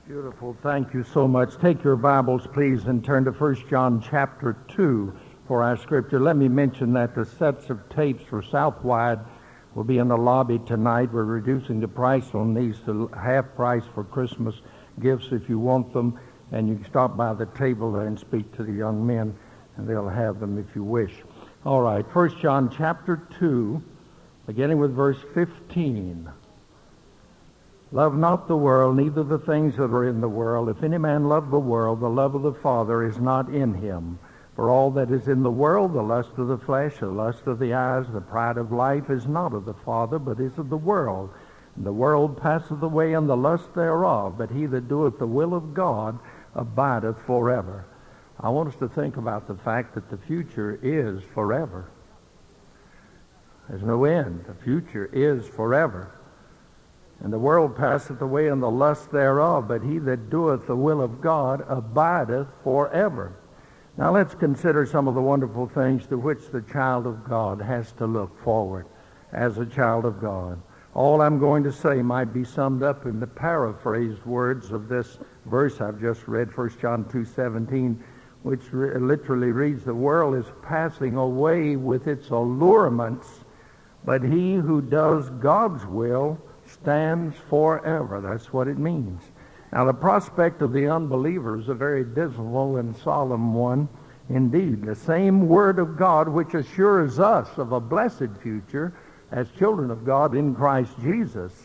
Beautiful. Thank you so much. Take your Bibles, please, and turn to 1 John chapter 2 for our scripture. Let me mention that the sets of tapes for Southwide will be in the lobby tonight. We're reducing the price on these to half price for Christmas gifts if you want them. And you can stop by the table there and speak to the young men, and they'll have them if you wish. All right, 1 John chapter 2, beginning with verse 15. Love not the world, neither the things that are in the world. If any man love the world, the love of the Father is not in him. For all that is in the world, the lust of the flesh, the lust of the eyes, the pride of life, is not of the Father, but is of the world. And the world passeth away, and the lust thereof. But he that doeth the will of God abideth forever. I want us to think about the fact that the future is forever. There's no end. The future is forever. And the world passeth away, and the lust thereof, but he that doeth the will of God abideth forever. Now let's consider some of the wonderful things to which the child of God has to look forward as a child of God. All I'm going to say might be summed up in the paraphrased words of this verse I've just read, 1 John 2:17, which literally reads, the world is passing away with its allurements, but he who does God's will stands forever. That's what it means. Now, the prospect of the unbeliever is a very dismal and solemn one indeed. The same Word of God which assures us of a blessed future as children of God in Christ Jesus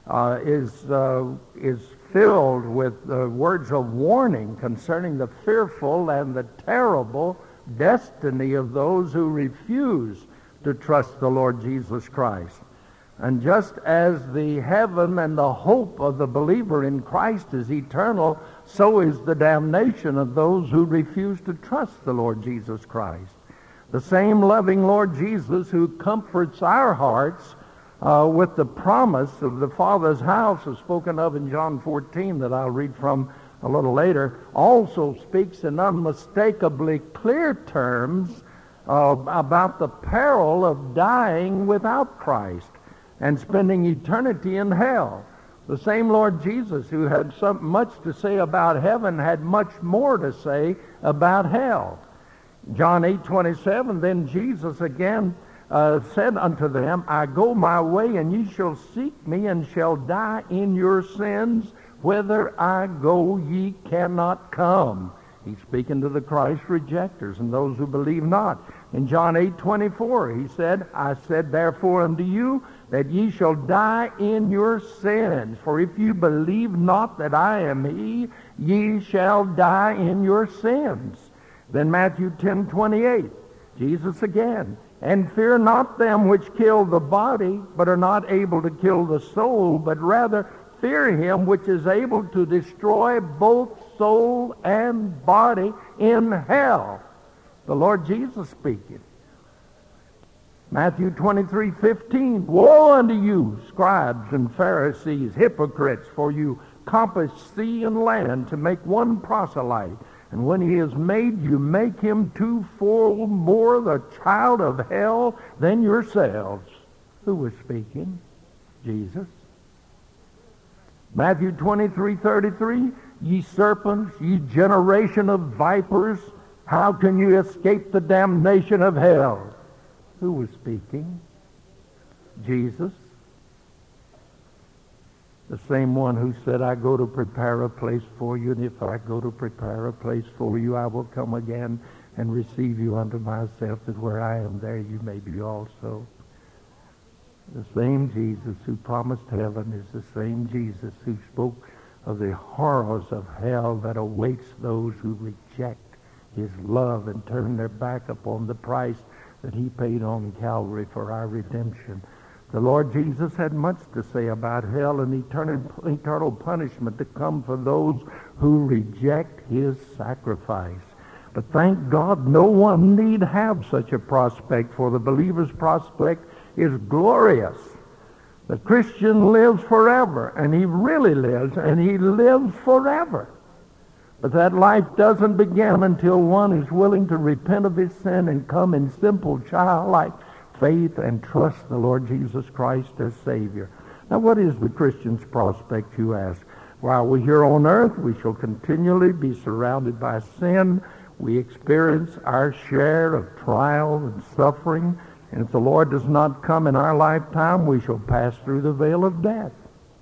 is filled with words of warning concerning the fearful and the terrible destiny of those who refuse to trust the Lord Jesus Christ. And just as the heaven and the hope of the believer in Christ is eternal, so is the damnation of those who refuse to trust the Lord Jesus Christ. The same loving Lord Jesus who comforts our hearts with the promise of the Father's house as spoken of in John 14 that I'll read from a little later, also speaks in unmistakably clear terms about the peril of dying without Christ and spending eternity in hell. The same Lord Jesus who had so much to say about heaven had much more to say about hell. John 8:27, then Jesus again said unto them, I go my way, and ye shall seek me, and shall die in your sins. Whither I go, ye cannot come. He's speaking to the Christ rejectors and those who believe not. In John 8:24, he said, I said therefore unto you, that ye shall die in your sins. For if you believe not that I am he, ye shall die in your sins. Then Matthew 10:28, Jesus again, and fear not them which kill the body, but are not able to kill the soul, but rather fear him which is able to destroy both soul and body in hell. The Lord Jesus speaking. Matthew 23:15, woe unto you, scribes and Pharisees, hypocrites, for you compass sea and land to make one proselyte. And when he is made, you make him twofold more the child of hell than yourselves. Who was speaking? Jesus. Matthew 23:33, ye serpents, ye generation of vipers, how can you escape the damnation of hell? Who was speaking? Jesus. The same one who said, I go to prepare a place for you, and if I go to prepare a place for you, I will come again and receive you unto myself, that where I am, there you may be also. The same Jesus who promised heaven is the same Jesus who spoke of the horrors of hell that awaits those who reject his love and turn their back upon the price that he paid on Calvary for our redemption. The Lord Jesus had much to say about hell and eternal punishment to come for those who reject his sacrifice. But thank God no one need have such a prospect, for the believer's prospect is glorious. The Christian lives forever, and he really lives, and he lives forever. But that life doesn't begin until one is willing to repent of his sin and come in simple childlike faith and trust the Lord Jesus Christ as Savior. Now, what is the Christian's prospect, you ask? While we're here on earth, we shall continually be surrounded by sin. We experience our share of trial and suffering. And if the Lord does not come in our lifetime, we shall pass through the veil of death.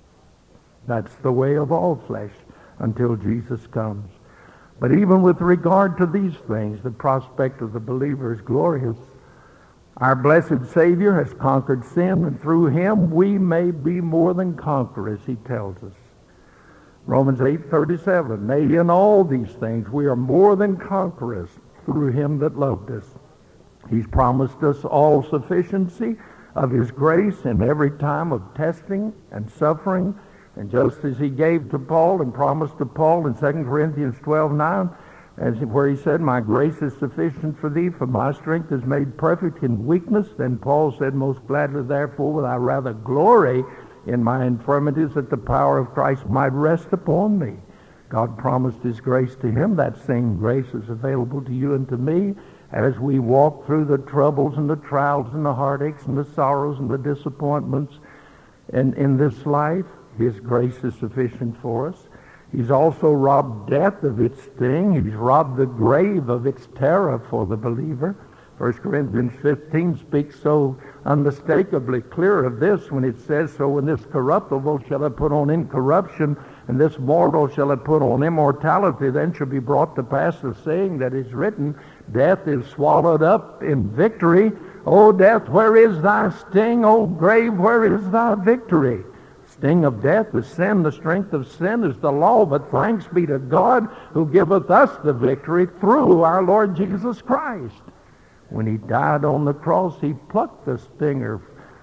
That's the way of all flesh until Jesus comes. But even with regard to these things, the prospect of the believer is glorious. Our blessed Savior has conquered sin, and through him we may be more than conquerors, he tells us. Romans 8:37, nay, in all these things we are more than conquerors through him that loved us. He's promised us all sufficiency of his grace in every time of testing and suffering. And just as he gave to Paul and promised to Paul in 2 Corinthians 12:9, where he said, my grace is sufficient for thee, for my strength is made perfect in weakness, then Paul said, most gladly therefore will I rather glory in my infirmities, that the power of Christ might rest upon me. God promised his grace to him. That same grace is available to you and to me as we walk through the troubles and the trials and the heartaches and the sorrows and the disappointments in this life. His grace is sufficient for us. He's also robbed death of its sting. He's robbed the grave of its terror for the believer. 1 Corinthians 15 speaks so unmistakably clear of this when it says, so when this corruptible shall have put on incorruption, and this mortal shall have put on immortality, then shall be brought to pass the saying that is written, death is swallowed up in victory. O death, where is thy sting? O grave, where is thy victory? Sting of death is sin. The strength of sin is the law. But thanks be to God who giveth us the victory through our Lord Jesus Christ. When he died on the cross, he plucked the stinger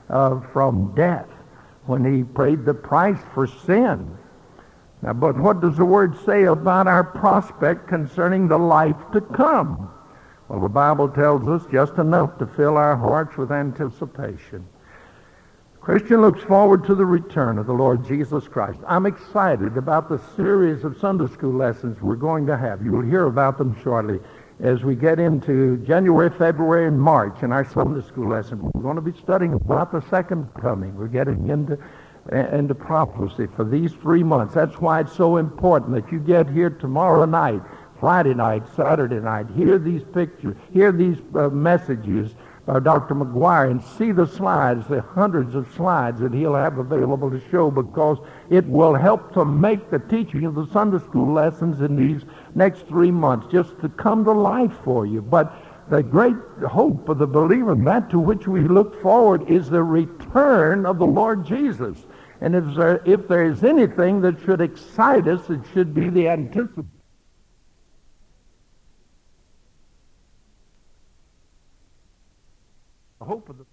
from death when he paid the price for sin. Now, but what does the Word say about our prospect concerning the life to come? Well, the Bible tells us just enough to fill our hearts with anticipation. Christian looks forward to the return of the Lord Jesus Christ. I'm excited about the series of Sunday school lessons we're going to have. You will hear about them shortly as we get into January, February, and March in our Sunday school lesson. We're going to be studying about the second coming. We're getting into prophecy for these 3 months. That's why it's so important that you get here tomorrow night, Friday night, Saturday night, hear these pictures, hear these messages by Dr. McGuire, and see the slides, the hundreds of slides that he'll have available to show, because it will help to make the teaching of the Sunday school lessons in these next 3 months just to come to life for you. But the great hope of the believer, that to which we look forward, is the return of the Lord Jesus. And if there is anything that should excite us, it should be the anticipation. Hope of the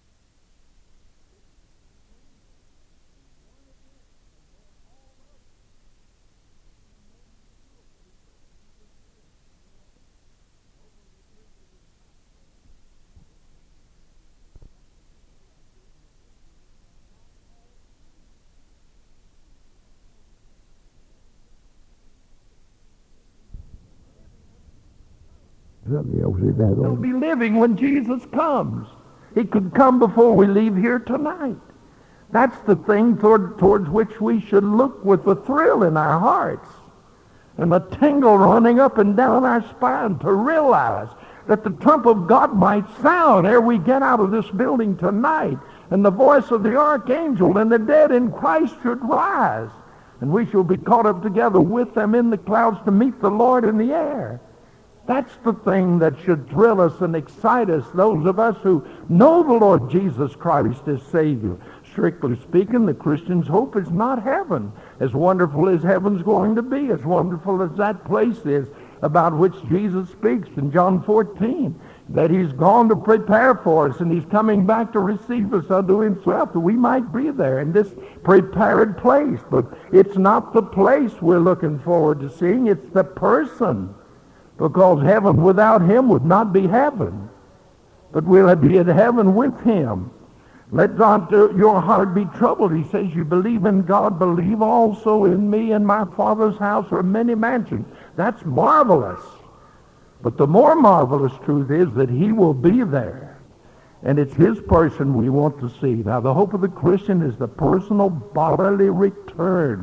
We'll be living when Jesus comes. He could come before we leave here tonight. That's the thing towards which we should look with a thrill in our hearts and a tingle running up and down our spine to realize that the trump of God might sound ere we get out of this building tonight, and the voice of the archangel, and the dead in Christ should rise, and we shall be caught up together with them in the clouds to meet the Lord in the air. That's the thing that should thrill us and excite us, those of us who know the Lord Jesus Christ as Savior. Strictly speaking, the Christian's hope is not heaven. As wonderful as heaven's going to be, as wonderful as that place is about which Jesus speaks in John 14, that he's gone to prepare for us, and he's coming back to receive us unto himself, that we might be there in this prepared place. But it's not the place we're looking forward to seeing, it's the person. Because heaven without him would not be heaven. But we'll be in heaven with him. Let not your heart be troubled. He says, you believe in God, believe also in me. In my Father's house are many mansions. That's marvelous. But the more marvelous truth is that he will be there. And it's his person we want to see. Now, the hope of the Christian is the personal bodily return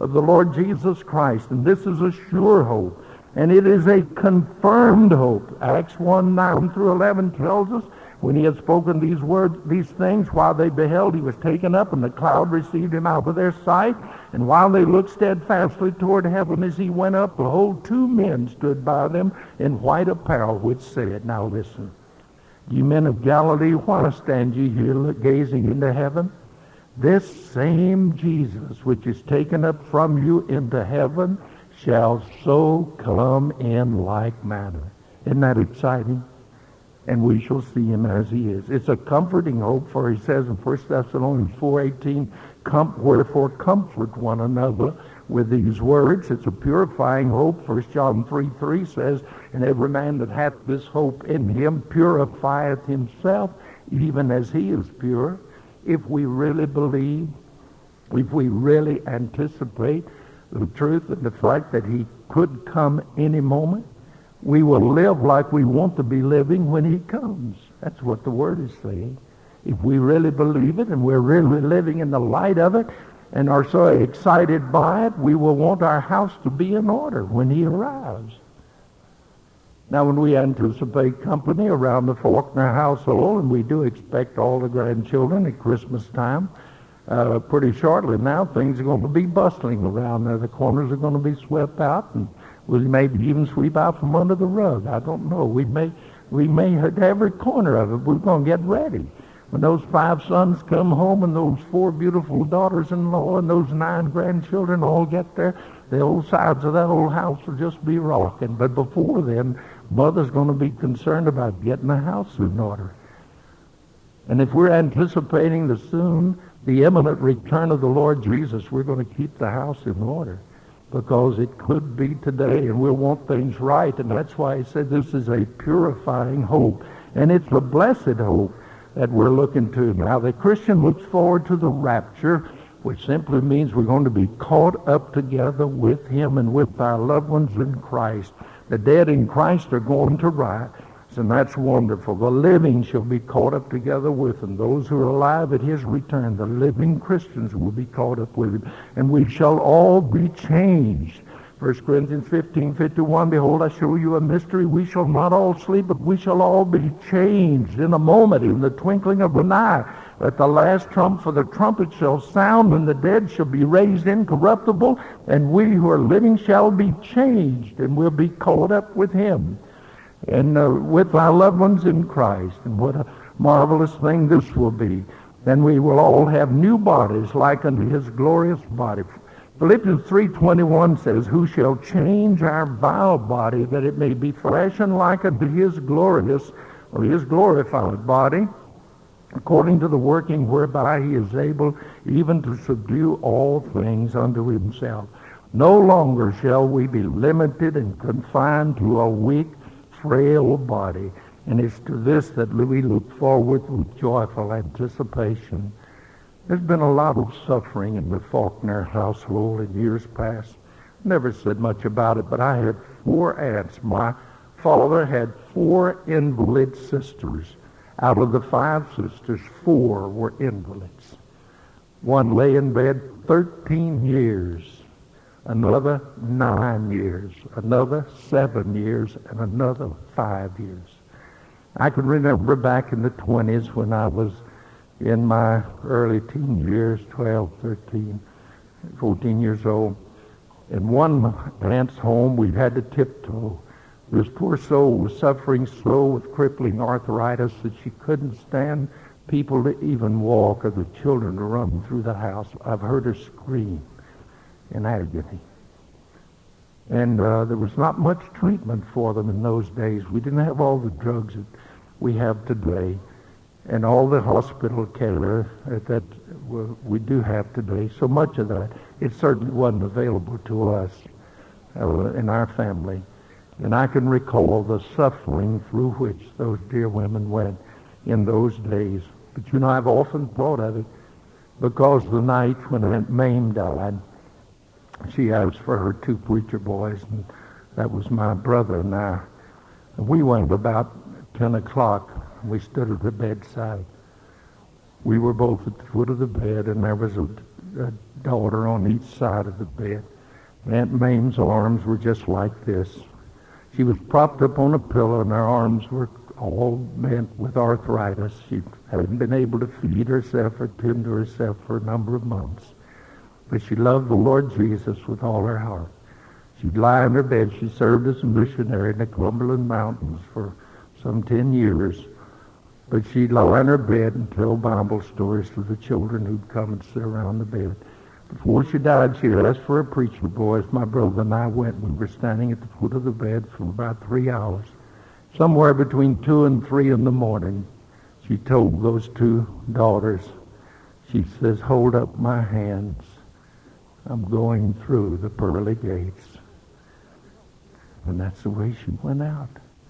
of the Lord Jesus Christ. And this is a sure hope. And it is a confirmed hope. Acts 1:9-11 tells us, when he had spoken these words, these things, while they beheld, he was taken up, and the cloud received him out of their sight. And while they looked steadfastly toward heaven as he went up, behold, 2 men stood by them in white apparel, which said, now listen, ye men of Galilee, why stand ye here gazing into heaven? This same Jesus, which is taken up from you into heaven, shall so come in like manner. Isn't that exciting? And we shall see him as he is. It's a comforting hope, for he says in 1 Thessalonians 4:18, wherefore comfort one another with these words. It's a purifying hope. 1 John 3:3 says, and every man that hath this hope in him purifieth himself, even as he is pure. If we really believe, if we really anticipate the truth and the fact that he could come any moment, we will live like we want to be living when he comes. That's what the Word is saying. If we really believe it and we're really living in the light of it and are so excited by it, we will want our house to be in order when he arrives. Now, when we anticipate company around the Faulkner household, and we do expect all the grandchildren at Christmas time, pretty shortly now, things are going to be bustling around there. The corners are going to be swept out, and we may even sweep out from under the rug. I don't know. We may hit every corner of it. We're going to get ready. When those 5 sons come home and those 4 beautiful daughters-in-law and those 9 grandchildren all get there, the old sides of that old house will just be rocking. But before then, Mother's going to be concerned about getting the house in order. And if we're anticipating the imminent return of the Lord Jesus, we're going to keep the house in order, because it could be today, and we'll want things right. And that's why he said this is a purifying hope. And it's a blessed hope that we're looking to. Now, the Christian looks forward to the rapture, which simply means we're going to be caught up together with him and with our loved ones in Christ. The dead in Christ are going to rise, and that's wonderful. The living shall be caught up together with him. Those who are alive at his return, the living Christians, will be caught up with him, and we shall all be changed. 1 Corinthians 15:51, behold, I show you a mystery. We shall not all sleep, but we shall all be changed in a moment, in the twinkling of an eye. At the last trump, for the trumpet shall sound, and the dead shall be raised incorruptible, and we who are living shall be changed, and we'll be caught up with him and with our loved ones in Christ. And what a marvelous thing this will be. Then we will all have new bodies like unto his glorious body. Philippians 3:21 says, who shall change our vile body, that it may be fashioned like unto his glorious, or his glorified body, according to the working whereby he is able even to subdue all things unto himself. No longer shall we be limited and confined to a weak, frail body. And it's to this that we look forward with joyful anticipation. There's been a lot of suffering in the Faulkner household in years past. Never said much about it, but I had 4 aunts. My father had 4 invalid sisters. Out of the 5 sisters, 4 were invalids. One lay in bed 13 years, another 9 years, another 7 years, and another 5 years. I can remember back in the 20s when I was in my early teen years, 12, 13, 14 years old. In one aunt's home, we had to tiptoe. This poor soul was suffering slow with crippling arthritis that she couldn't stand people to even walk, or the children to run through the house. I've heard her scream in agony. And there was not much treatment for them in those days. We didn't have all the drugs that we have today, and all the hospital care that we do have today. So much of that, it certainly wasn't available to us in our family. And I can recall the suffering through which those dear women went in those days. But you know, I've often thought of it, because the night when Aunt Mame died, she asked for her 2 preacher boys, and that was my brother and I. And we went about 10 o'clock. We stood at the bedside. We were both at the foot of the bed, and there was a a daughter on each side of the bed. Aunt Mame's arms were just like this. She was propped up on a pillow, and her arms were all bent with arthritis. She hadn't been able to feed herself or tend to herself for a number of months. But she loved the Lord Jesus with all her heart. She'd lie in her bed. She served as a missionary in the Cumberland Mountains for some 10 years. But she'd lie in her bed and tell Bible stories to the children who'd come and sit around the bed. Before she died, she asked for a preacher boy. As my brother and I went, we were standing at the foot of the bed for about 3 hours. Somewhere between 2 and 3 in the morning, she told those 2 daughters, she says, "Hold up my hands. I'm going through the pearly gates." And that's the way she went out.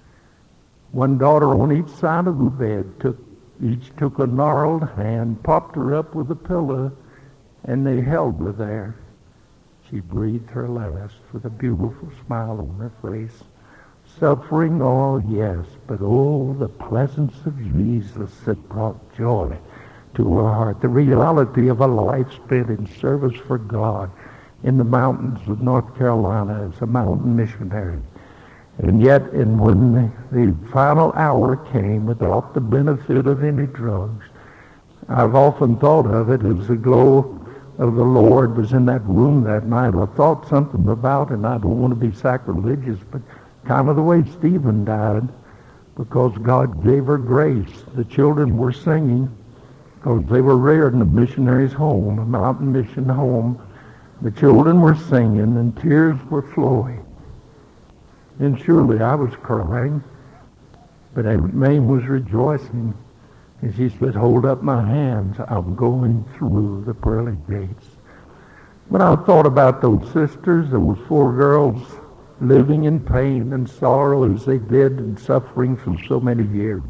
One daughter on each side of the bed each took a gnarled hand, popped her up with a pillow, and they held her there. She breathed her last with a beautiful smile on her face. Suffering, oh yes, but oh, the presence of Jesus that brought joy to her heart. The reality of a life spent in service for God in the mountains of North Carolina as a mountain missionary. And yet, when the final hour came without the benefit of any drugs, I've often thought of it as the glow of the Lord was in that room that night. I thought something about, and I don't want to be sacrilegious, but kind of the way Stephen died, because God gave her grace. The children were singing, because they were reared in a missionary's home, a mountain mission home. The children were singing, and tears were flowing. And surely I was crying, but Aunt Mame was rejoicing. And she said, "Hold up my hands. I'm going through the pearly gates." When I thought about those sisters, those 4 girls living in pain and sorrow as they did and suffering for so many years.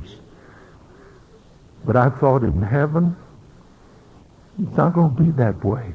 But I thought in heaven, it's not going to be that way.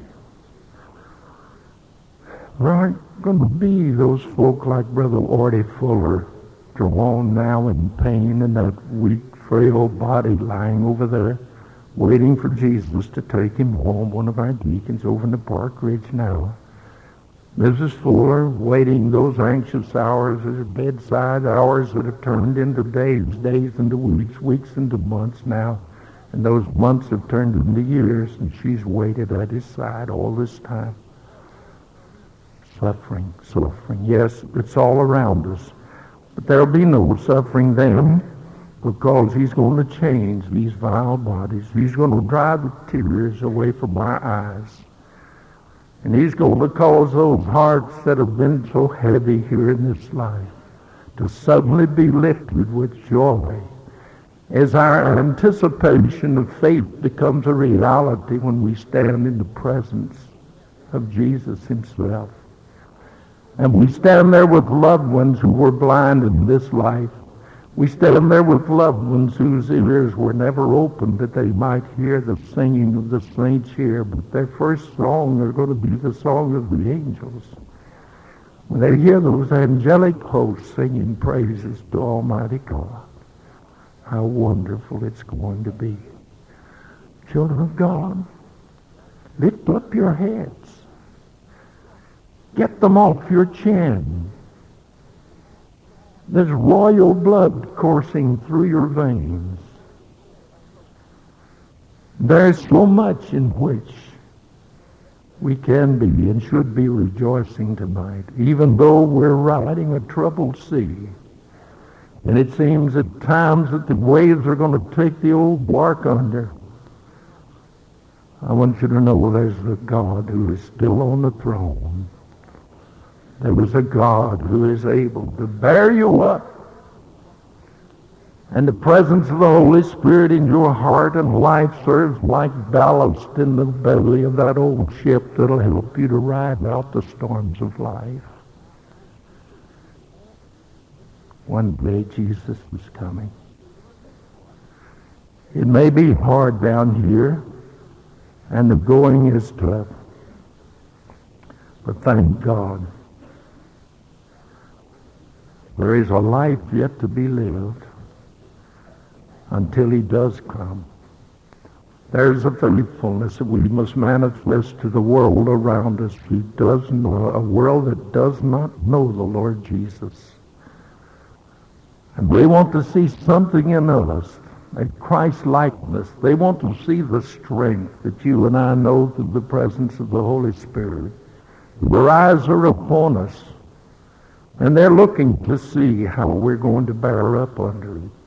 There aren't going to be those folk like Brother Orty Fuller, drawn now in pain in that weak, frail body lying over there, waiting for Jesus to take him home, one of our deacons over in the Park Ridge now. Mrs. Fuller waiting those anxious hours at her bedside, hours that have turned into days, days into weeks, weeks into months now, and those months have turned into years, and she's waited at his side all this time. Suffering, suffering. Yes, it's all around us. But there'll be no suffering then, because he's going to change these vile bodies. He's going to dry the tears away from our eyes. And he's going to cause those hearts that have been so heavy here in this life to suddenly be lifted with joy as our anticipation of faith becomes a reality when we stand in the presence of Jesus himself. And we stand there with loved ones who were blind in this life. We stand there with loved ones whose ears were never opened that they might hear the singing of the saints here. But their first song are going to be the song of the angels. When they hear those angelic hosts singing praises to Almighty God, how wonderful it's going to be. Children of God, lift up your heads. Get them off your chin. There's royal blood coursing through your veins. There's so much in which we can be and should be rejoicing tonight, even though we're riding a troubled sea. And it seems at times that the waves are going to take the old bark under. I want you to know there's a God who is still on the throne. There is a God who is able to bear you up. And the presence of the Holy Spirit in your heart and life serves like ballast in the belly of that old ship that'll help you to ride out the storms of life. One day Jesus is coming. It may be hard down here, and the going is tough. But thank God, there is a life yet to be lived until he does come. There's a faithfulness that we must manifest to the world around us. A world that does not know the Lord Jesus. And they want to see something in us, a Christ-likeness. They want to see the strength that you and I know through the presence of the Holy Spirit. Their eyes are upon us, and they're looking to see how we're going to bear up under it.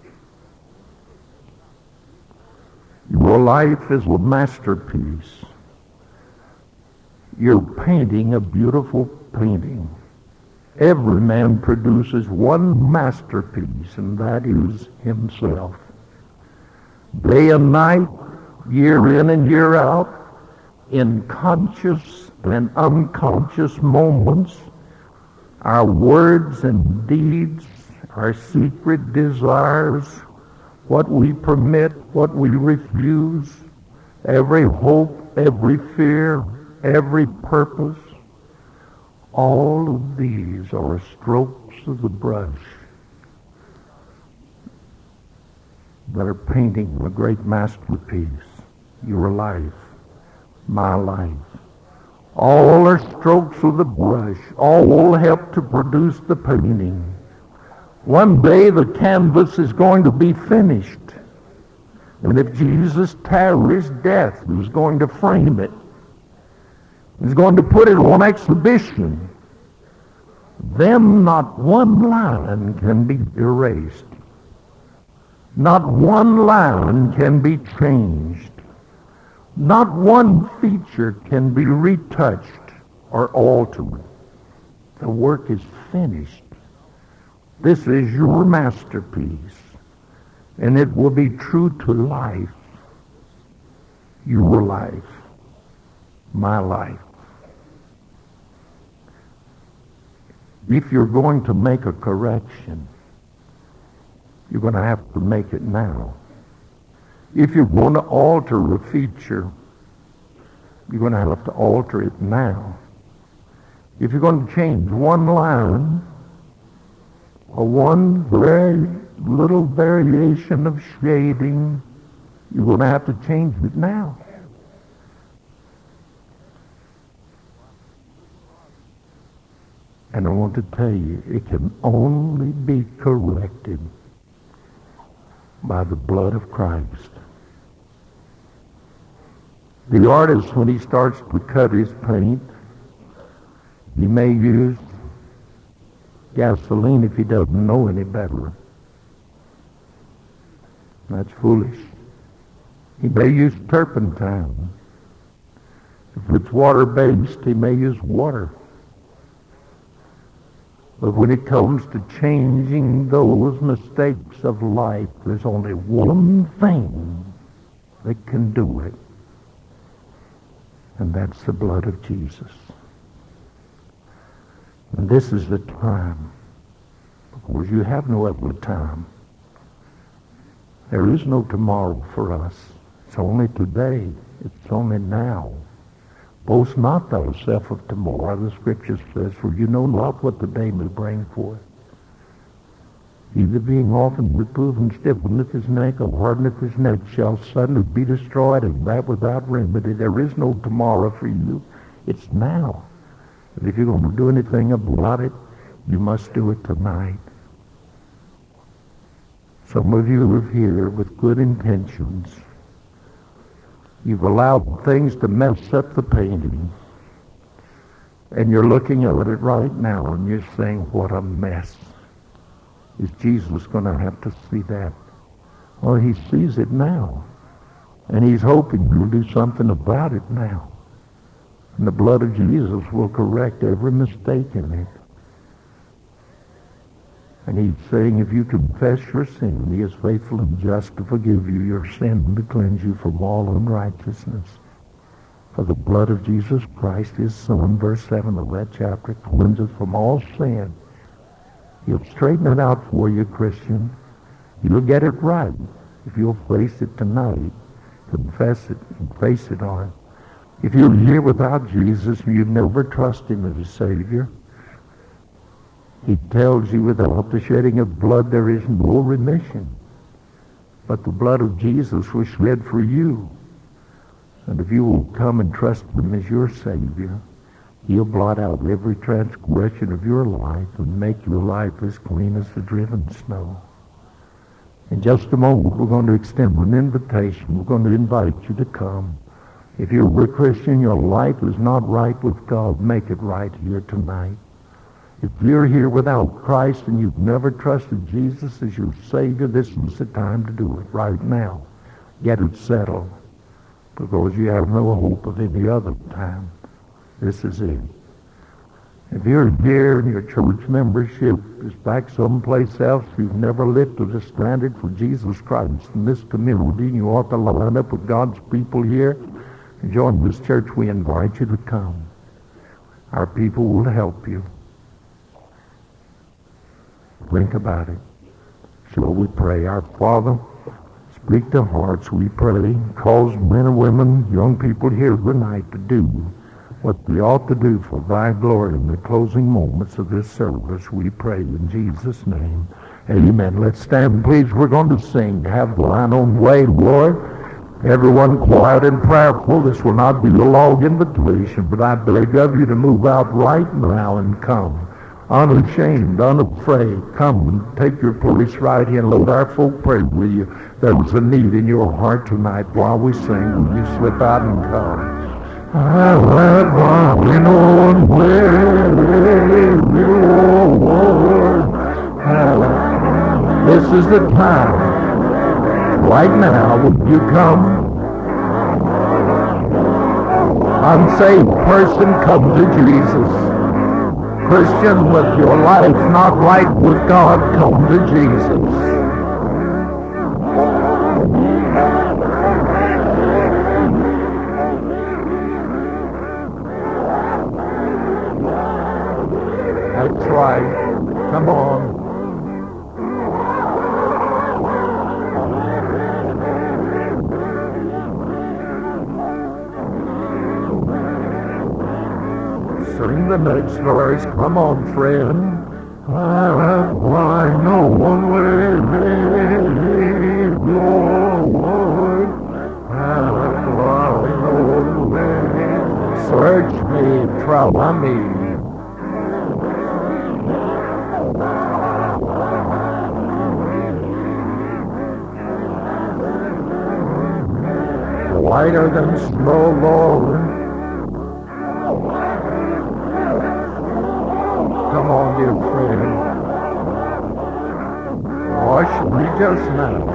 Your life is a masterpiece. You're painting a beautiful painting. Every man produces one masterpiece, and that is himself. Day and night, year in and year out, in conscious and unconscious moments, our words and deeds, our secret desires, what we permit, what we refuse, every hope, every fear, every purpose, all of these are strokes of the brush that are painting a great masterpiece. Your life, my life. All are strokes of the brush. All will help to produce the painting. One day the canvas is going to be finished. And if Jesus tarries, death is going to frame it. He's going to put it on exhibition. Then not one line can be erased. Not one line can be changed. Not one feature can be retouched or altered. The work is finished. This is your masterpiece, and it will be true to life. Your life, my life. If you're going to make a correction, you're going to have to make it now. If you're going to alter a feature, you're going to have to alter it now. If you're going to change one line, or one very little variation of shading, you're going to have to change it now. And I want to tell you, it can only be corrected by the blood of Christ. The artist, when he starts to cut his paint, he may use gasoline if he doesn't know any better. That's foolish. He may use turpentine. If it's water-based, he may use water. But when it comes to changing those mistakes of life, there's only one thing that can do it. And that's the blood of Jesus. And this is the time, because you have no other time. There is no tomorrow for us. It's only today. It's only now. Boast not thyself of tomorrow, the Scripture says, for you know not what the day may bring forth. He that being often reproved and stiffeneth his neck, or hardeneth his neck, shall suddenly be destroyed, and that without remedy. There is no tomorrow for you. It's now. But if you're going to do anything about it, you must do it tonight. Some of you are here with good intentions. You've allowed things to mess up the painting. And you're looking at it right now and you're saying, what a mess. Is Jesus going to have to see that? Well, he sees it now. And he's hoping you'll do something about it now. And the blood of Jesus will correct every mistake in it. And he's saying, if you confess your sin, he is faithful and just to forgive you your sin and to cleanse you from all unrighteousness. For the blood of Jesus Christ, his Son, verse 7 of that chapter, cleanses from all sin. He'll straighten it out for you, Christian. You'll get it right if you'll face it tonight, confess it, and face it on. If you're here without Jesus and you've never trusted him as a Savior, he tells you without the shedding of blood there is no remission. But the blood of Jesus was shed for you. And if you will come and trust him as your Savior, he'll blot out every transgression of your life and make your life as clean as the driven snow. In just a moment, we're going to extend an invitation. We're going to invite you to come. If you're a Christian, your life is not right with God, make it right here tonight. If you're here without Christ and you've never trusted Jesus as your Savior, this is the time to do it right now. Get it settled, because you have no hope of any other time. This is it. If you're here and your church membership is back someplace else, you've never lifted a standard for Jesus Christ in this community, and you ought to line up with God's people here and join this church, we invite you to come. Our people will help you. Think about it. Shall we pray? Our Father, speak to hearts, we pray. Cause men and women, young people here tonight to do what they ought to do for thy glory in the closing moments of this service. We pray in Jesus' name. Amen. Let's stand, please. We're going to sing, Have Thine Own Way, Lord. Everyone quiet and prayerful. This will not be a long invitation, but I beg of you to move out right now and come. Unashamed, unafraid, come and take your place right here and let our folk pray with you. There's a need in your heart tonight while we sing. Will you slip out and come? Have thine own way, Lord. This is the time. Right now, would you come? Unsaved person, come to Jesus. Christian, with your life not right with God, come to Jesus. That's right. Come on. Sing the next verse. Come on, friend. I know one way, Lord. I know one way. Search me, try me. Whiter than snow, Lord. Come on, dear friend. Wash me just now.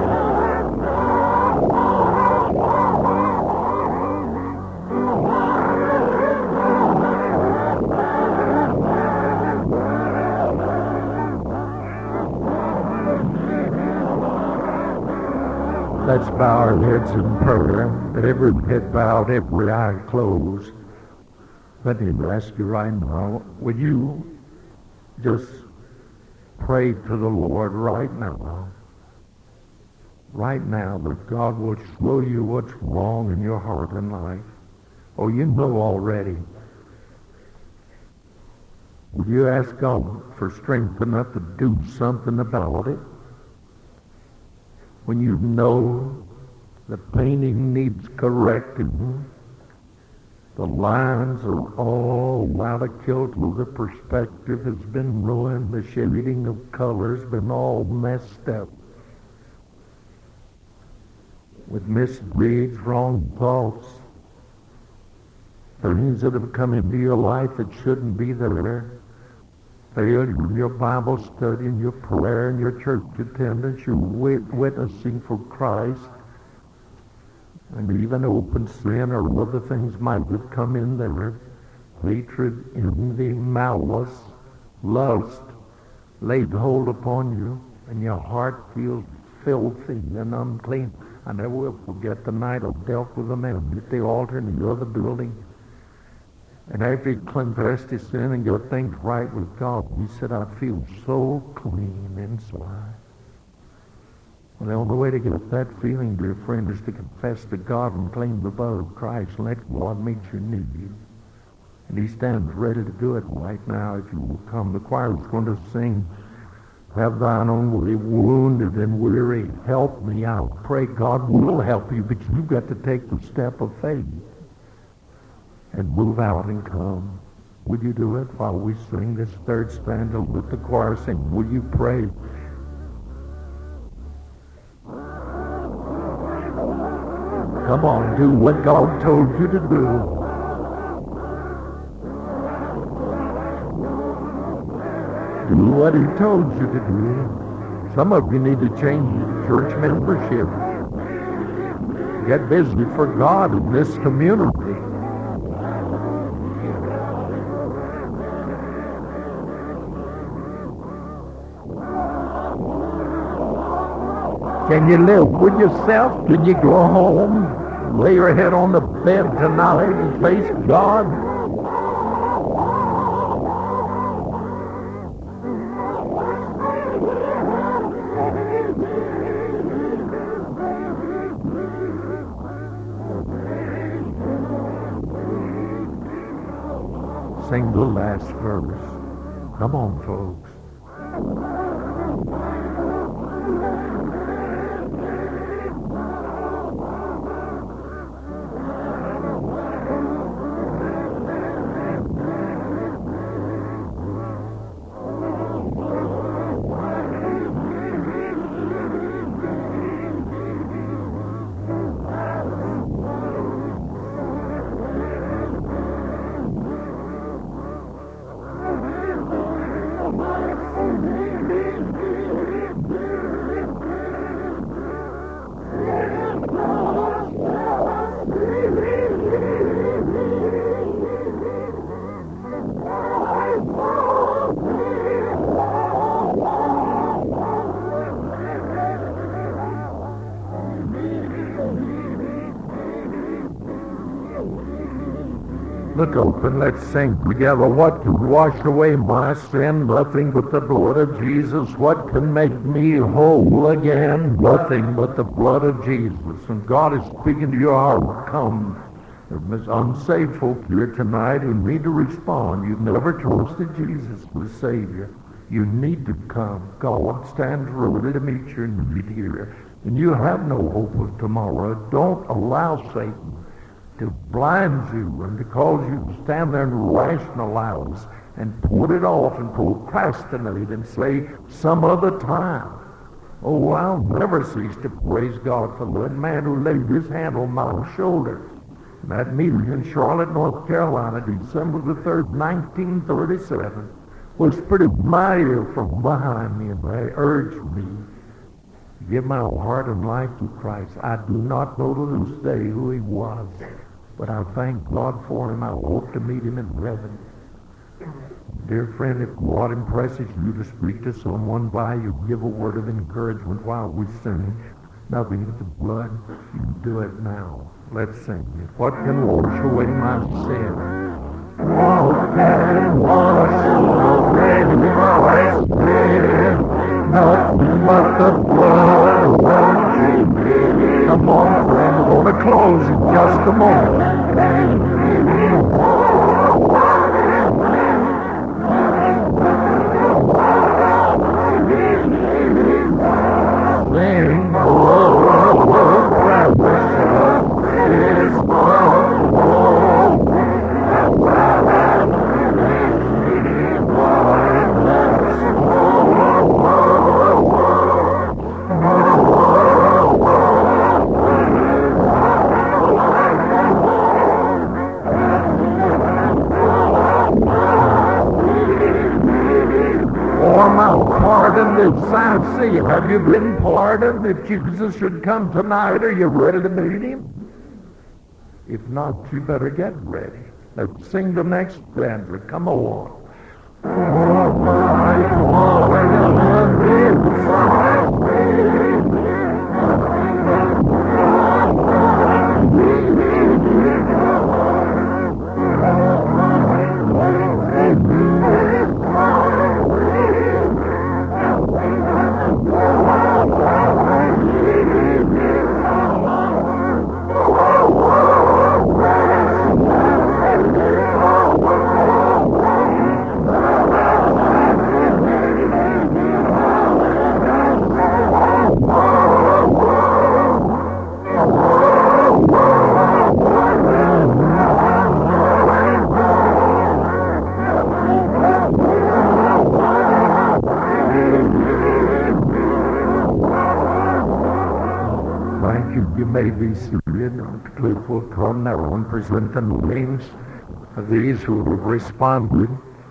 Let's bow our heads in prayer. Every head bowed, every eye closed. Let me ask you right now, would you just pray to the Lord right now. Right now, that God will show you what's wrong in your heart and life. Oh, you know already. Would you ask God for strength enough to do something about it? When you know the painting needs correcting, the lines are all out of kilter, the perspective has been ruined, the shading of colors been all messed up with misdeeds, wrong thoughts, things that have come into your life that shouldn't be there. Failure in your Bible study and your prayer and your church attendance, your witnessing for Christ, and even open sin or other things might have come in there. Hatred, envy, malice, lust laid hold upon you, and your heart feels filthy and unclean. I never will forget the night I dealt with a man at the altar in the other building. And after he confessed his sin and got things right with God, he said, I feel so clean inside. Well, the only way to get that feeling, dear friend, is to confess to God and claim the blood of Christ and let God meet your need. And he stands ready to do it right now if you will come. The choir is going to sing, Have thine own way, wounded and weary. Help me out. Pray God will help you, but you've got to take the step of faith and move out and come. Would you do it while we sing this third stanza with the choir sing? Will you pray? Come on, do what God told you to do. Do what he told you to do. Some of you need to change your church membership. Get busy for God in this community. Can you live with yourself? Can you go home, lay your head on the bed tonight and face God? Sing the last verse. Come on, folks. Look up and let's sing together. What can wash away my sin? Nothing but the blood of Jesus. What can make me whole again? Nothing but the blood of Jesus. And God is speaking to your heart. Come. There's unsafe folk here tonight who need to respond. You've never trusted Jesus as Savior. You need to come. God stands ready to meet your need here. And you have no hope of tomorrow. Don't allow Satan to blind you and to cause you to stand there and rationalize and put it off and procrastinate and say some other time. Oh, I'll never cease to praise God for the man who laid his hand on my shoulder. That meeting in Charlotte, North Carolina, December the 3rd, 1937, whispered in my ear from behind me and they urged me to give my heart and life to Christ. I do not know to this day who he was, but I thank God for him. I hope to meet him in heaven. Dear friend, if God impresses you to speak to someone by you, give a word of encouragement while we sing. Nothing but the blood. You do it now. Let's sing it. What can wash away my sin? What can wash away my sin? Nothing but the blood of Jesus. Come on, friend. We're going to close in just a moment. Have you been pardoned? If Jesus should come tonight, are you ready to meet him? If not, you better get ready. Let's sing the next stanza. Come along. Oh, my you may be seated. The clip will come now and present the names of these who have responded.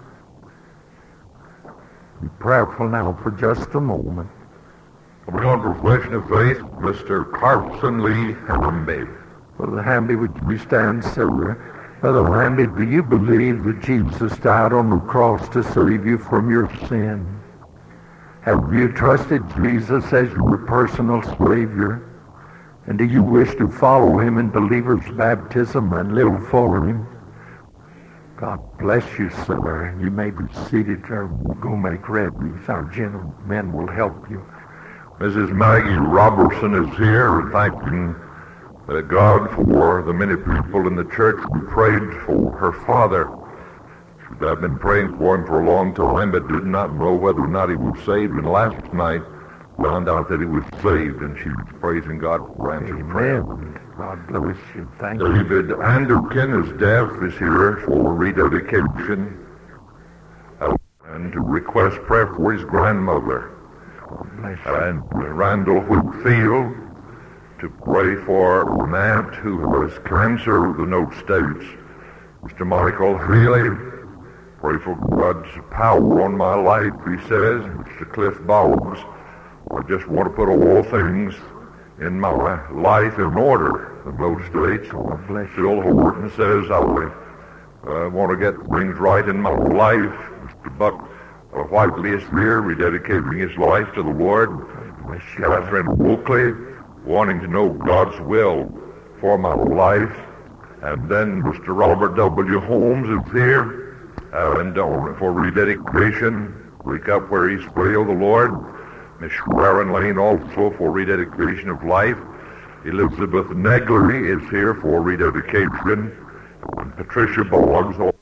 Be prayerful now for just a moment. We're on profession of faith, Mr. Carson Lee Hamby. Brother Hamby, would you stand, sir? Brother Hamby, do you believe that Jesus died on the cross to save you from your sin? Have you trusted Jesus as your personal Savior? And do you wish to follow him in believer's baptism and live for him? God bless you, sir. You may be seated there. We'll go make ready. Our gentlemen will help you. Mrs. Maggie Robertson is here, thanking God for the many people in the church who prayed for her father. I've been praying for him for a long time, but did not know whether or not he was saved. And last night, found out that he was saved, and she was praising God for answered prayer. God bless you. Thank you. David Anderkin, is deaf, is here for rededication and to request prayer for his grandmother. And Randall Whitfield to pray for an aunt who has cancer. The note states, Mr. Michael Healy, pray for God's power on my life, he says. Mr. Cliff Boggs, I just want to put all things in my life in order. The note states, Phil Horton says, I want to get things right in my life. Mr. Buck Whiteley is here, rededicating his life to the Lord. Catherine Oakley, wanting to know God's will for my life. And then Mr. Robert W. Holmes is here, and for rededication, wake up where he's failed the Lord. Miss Sharon Lane also for rededication of life. Elizabeth Negley is here for rededication. And Patricia Boggs